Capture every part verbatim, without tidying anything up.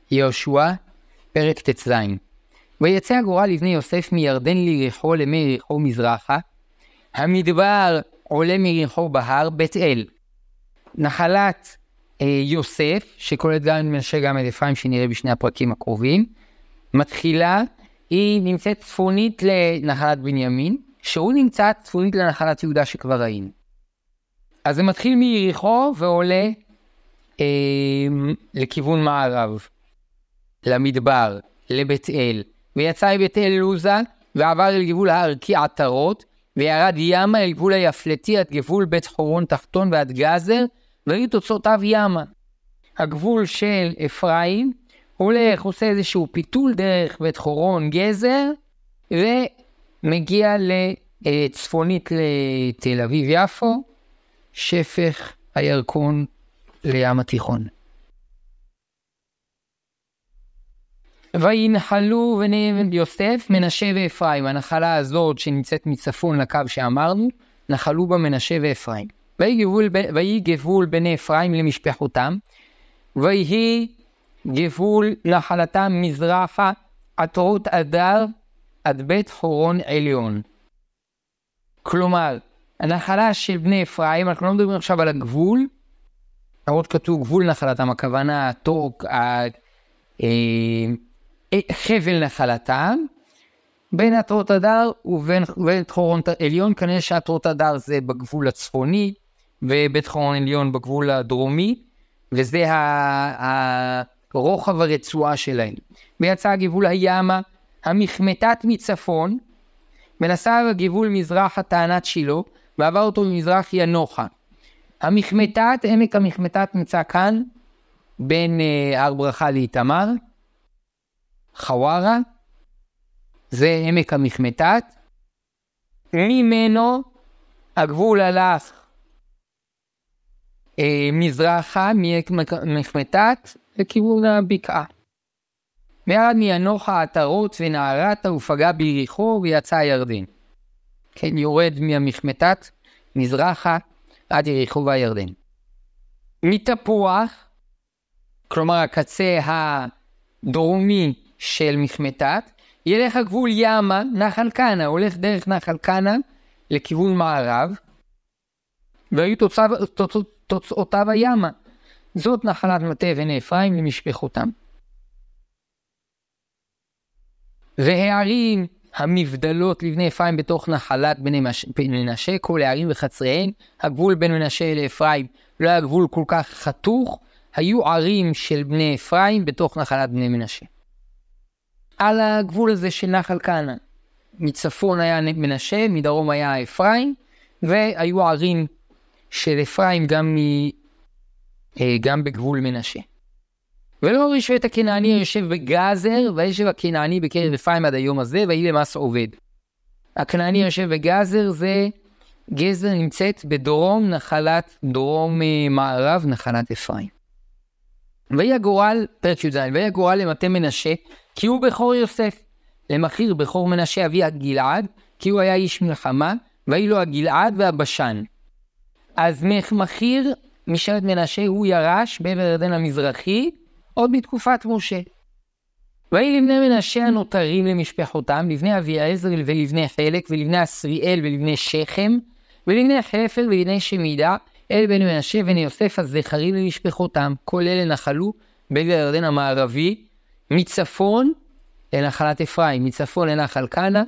יהושע, פרק ט"ז. ויצא הגורל לבני יוסף מירדן ליריחו למי יריחו מזרחה, המדבר עולה מיריחו בהר, בית אל. נחלת אה, יוסף, שכוללת גם את מנשה גם את אפרים, שנראה בשני הפרקים הקרובים, מתחילה, היא נמצאת צפונית לנחלת בנימין, שהוא נמצא צפונית לנחלת יהודה שכבר ראינו. אז זה מתחיל מיריחו ועולה אה, לכיוון מערב, למדבר, לבית אל, ויצא מבית אל לוזה, ועבר אל גבול הערכי עטרות, וירד ימה אל גבול היפלתי, עד גבול בית חורון תחתון ועד גזר, והיו תוצאותיו ימה. הגבול של אפרים הולך, עושה איזשהו פיתול דרך בית חורון גזר, ומגיע לצפונית לתל אביב יפו, שפך הירקון לים התיכון. וינחלו בני יוסף מנשה ואפרים. הנחלה הזאת שנמצאת מצפון לקו שאמרנו, נחלו בה מנשה ואפרים. ויהי גבול בני אפרים למשפחותם, ויהי גבול נחלתם מזרחה עטרות אדר עד בית חורון עליון. כלומר, הנחלה של בני אפרים, אנחנו לא מדברים עכשיו על הגבול, למרות כתוב גבול נחלתם, הכוונה תוק, חבל נחלתם, בין עטרות אדר ובין בית חורון עליון. כנראה שעטרות אדר זה בגבול הצפוני, ובית חורון עליון בגבול הדרומי, וזה הרוחב הרצועה שלהם. ויצא גבול הימה המחמתת מצפון, ונסע בגבול מזרח טענת שילה, ועבר אותו ממזרח ינוחה. המחמתת, עמק המחמתת נמצא כאן, בין uh, הר ברכה לאיתמר, חווארה, זה עמק המחמתת. ממנו הגבול הלך uh, מזרחה, מעמק המחמתת, לכיוון הבקעה. וירד מינוחה עטרות ונערתה ופגע ביריחו ויצא ירדן. כן, יורד מהמחמתת, מזרחה, עד יריחו והירדן. מתפוח, כלומר הקצה הדרומי של מחמתת, ילך הגבול ימה, נחל קנה, הולך דרך נחל קנה לכיוון מערב, והיו תוצאותיו הימה. זאת נחלת מטה בני אפרים למשפחותם. והערים המבדלות לבני אפרים בתוך נחלת בני מנשה, כל הערים וחצריהן, הגבול בין מנשה לאפרים לא היה גבול כל כך חתוך, היו ערים של בני אפרים בתוך נחלת בני מנשה. על הגבול הזה של נחל קנה, מצפון היה מנשה, מדרום היה אפרים, והיו ערים של אפרים גם, מ... גם בגבול מנשה. ולא ראשו את הכנעני יושב בגזר, וישב הכנעני בקרב אפרים עד היום הזה, ויהי למס עובד. הכנעני יושב בגזר, זה גזר נמצאת בדרום נחלת, דרום מערב נחלת אפרים. ויהי הגורל, פרק י"ז, ויהי הגורל למטה מנשה, כי הוא בכור יוסף. למחיר בכור מנשה אבי הגלעד, כי הוא היה איש מלחמה, ויהי לו הגלעד והבשן. אז מחיר משבט מנשה הוא ירש בעבר ירדן המזרחי, עוד בתקופת משה. ויהי לבני מנשה הנותרים למשפחותם, לבני אביעזר ולבני חלק, ולבני אסריאל ולבני שכם, ולבני חפר ולבני שמידה, אל בני מנשה ובני יוסף הזכרים למשפחותם. כל אלה נחלו בעבר ירדן המערבי, מצפון לנחלת אפרים, מצפון לנחל קנה,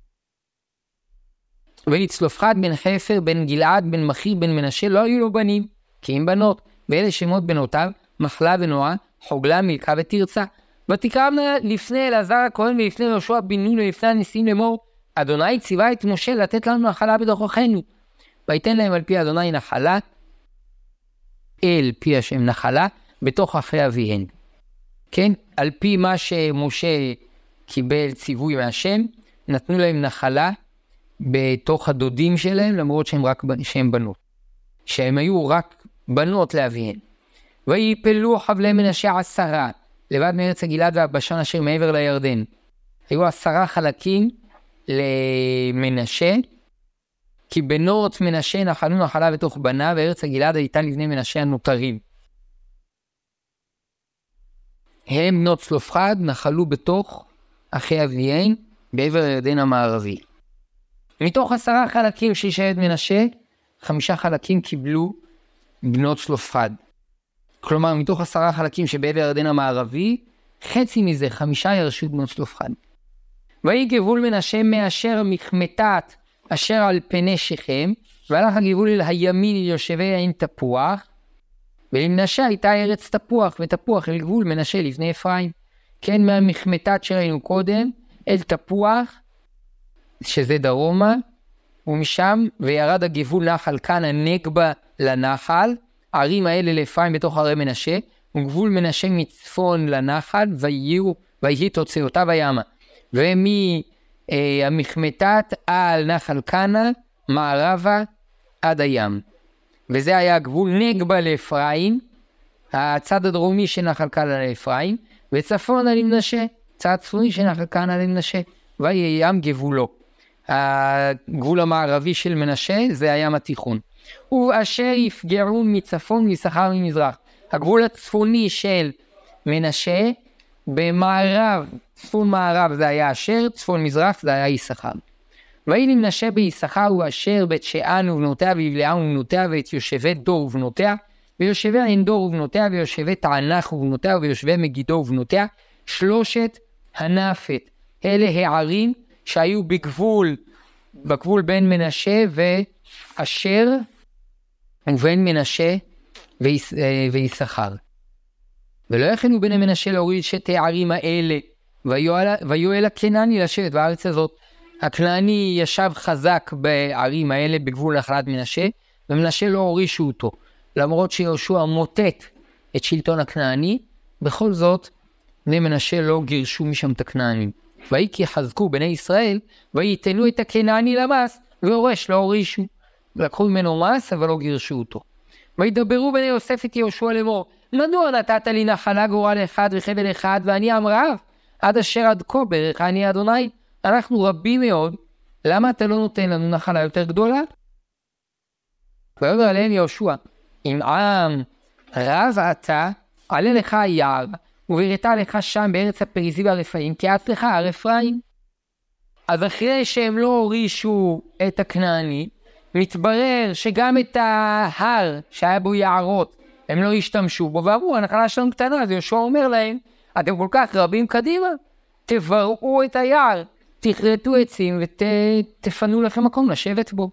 ולצלופחד בן חפר, בן גלעד, בן מחיר, בן מנשה, לא היו לו בנים, כי הם בנות, ואלה שמות בנותיו, מחלה ונועה, חוגלה, מלכה ותרצה. ותקרבנה לפני אלעזר הכהן ולפני יהושע בן נון ולפני הנשיאים לאמור, אדוני ציווה את משה לתת לנו נחלה בתוכנו. ויתן להם על פי אדוני נחלה, אל פי השם נחלה, בתוך אחרי אביהן. כן, על פי מה שמשה קיבל ציווי מהשם, נתנו להם נחלה בתוך הדודים שלהם, למרות שהם רק שהם בנות. שהם היו רק בנות לאביהן. ויפלו חבלי מנשה עשרה, לבד מארץ הגלעד והבשן אשר מעבר לירדן. היו עשרה חלקים למנשה, כי בנות מנשה נחלו נחלה בתוך בנה, וארץ הגלעד הייתה לבני מנשה הנותרים. הם בנות צלופחד נחלו בתוך אחי אביהן בעבר הירדן המערבי. מתוך עשרה חלקים של שבט מנשה, חמישה חלקים קיבלו בנות צלופחד. כלומר, מתוך עשרה חלקים שבעבר הירדן המערבי, חצי מזה, חמישה ירשו בנות צלופחד. ויהי גבול מנשה מאשר מחמתת אשר על פני שכם, והלך הגבול אל הימין אל יושבי עין תפוח, ולמנשה הייתה ארץ תפוח, ותפוח אל גבול מנשה לבני אפרים. כן, מהמחמתת שראינו קודם, אל תפוח, שזה דרומה, ומשם, וירד הגבול נחל כאן הנגבה לנחל, הערים האלה לאפרים בתוך הרי מנשה, וגבול מנשה מצפון לנחל, ויהי תוצאותיו הימה. ומהמחמתת על נחל קנה, מערבה עד הים. וזה היה הגבול נגבה לאפרים, הצד הדרומי של נחל קנה לאפרים, וצפונה למנשה, צד צפוני של נחל קנה למנשה, ויהי ים גבולו. הגבול המערבי של מנשה זה הים התיכון. ואשר יפגעו מצפון מיששכר ממזרח. הגבול הצפוני של מנשה, במערב, צפון מערב זה היה אשר, צפון מזרח זה היה יששכר. ויהי למנשה ביששכר הוא אשר בית שאן ובנותיה ויבלעם ובנותיה ואת יושבי דור ובנותיה, ויושבי עין דור ובנותיה ויושבי תענך ובנותיה ויושבי מגידו ובנותיה, שלושת הנפת. אלה הערים שהיו בגבול, בגבול בין מנשה ואשר, ובין מנשה ויששכר. ולא יכלו בני מנשה להוריד שתי הערים האלה, ויהיו אל הכנעני לשבת בארץ הזאת. הכנעני ישב חזק בערים האלה בגבול נחלת מנשה, ומנשה לא הורישו אותו. למרות שיהושע מוטט את שלטון הכנעני, בכל זאת בני מנשה לא גירשו משם את הכנענים. ויהי כי חזקו בני ישראל, ויתנו את הכנעני למס, והורש לא הורישו. לקחו ממנו מס, אבל לא גירשו אותו. וידברו בני יוסף את יהושע לאמור, מדוע נתת לי נחלה גורל אחד וחבל אחד, ואני עם רב, עד אשר עד כה ברך אני אדוני, אנחנו רבים מאוד, למה אתה לא נותן לנו נחלה יותר גדולה? ויאמר עליהם יהושע, אם עם רב אתה, עלה לך היער, ובירתה לך שם בארץ הפריזי והרפאים, כי אץ לך הר אפרים. אז אחרי שהם לא הורישו את הכנעני, מתברר שגם את ההר שהיה בו יערות, הם לא השתמשו בו, ואמרו, הנחלה שלנו קטנה, אז יהושע אומר להם, אתם כל כך רבים קדימה, תבראו את היער, תכרתו עצים ותפנו לכם מקום לשבת בו.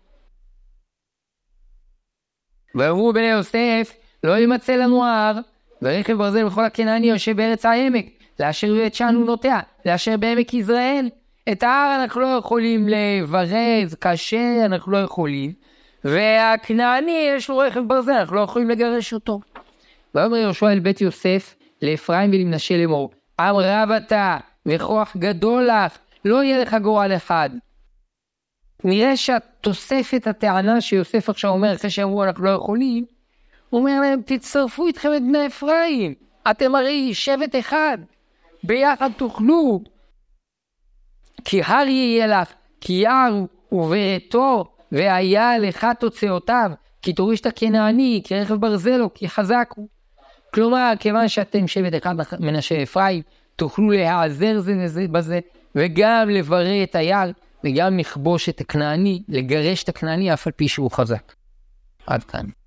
ואמרו בני יוסף, לא ימצא לנו ההר, ורכב ברזל בכל הכנעני יושב בארץ העמק, לאשר יהיה את שענו נוטע, לאשר בעמק יזרעאל. את ההר אנחנו לא יכולים לברז, קשה אנחנו לא יכולים, והכנעני יש לו רכב ברזל, אנחנו לא יכולים לגרש אותו. ואומר יהושע אל בית יוסף, לאפרים ולמנשה לאמור, עם רב אתה וכוח גדול לך, לא יהיה לך גורל אחד. נראה שהתוספת הטענה שיוסף עכשיו אומר, אחרי שאמרו אנחנו לא יכולים, הוא אומר להם, תצטרפו איתכם את בני אפרים, אתם הרי שבט אחד, ביחד תוכלו. כי הר יהיה לך, כי יער וברתו, והיה לך תוצאותיו, כי תוריש את הכנעני, כי רכב ברזל לו, כי חזק הוא. כלומר, כיוון שאתם שבט אחד מנשה אפרים, תוכלו להיעזר זה בזה, וגם לברא את היער, וגם לכבוש את הכנעני, לגרש את הכנעני, אף על פי שהוא חזק. עד כאן.